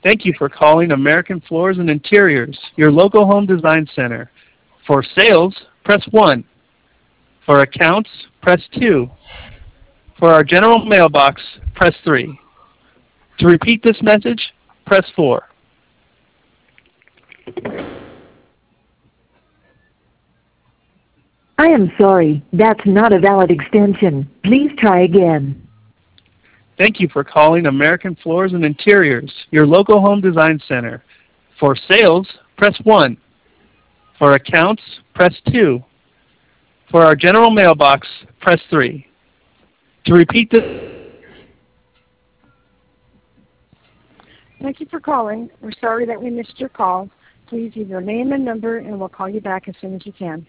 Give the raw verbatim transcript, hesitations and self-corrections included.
Thank you for calling American Floors and Interiors, your local home design center. For sales, press one. For accounts, press two. For our general mailbox, press three. To repeat this message, press four. I am sorry, that's not a valid extension. Please try again. Thank you for calling American Floors and Interiors, your local home design center. For sales, press one. For accounts, press two. For our general mailbox, press three. To repeat this, Thank you for calling. We're sorry that we missed your call. Please leave your name and number, and we'll call you back as soon as we can.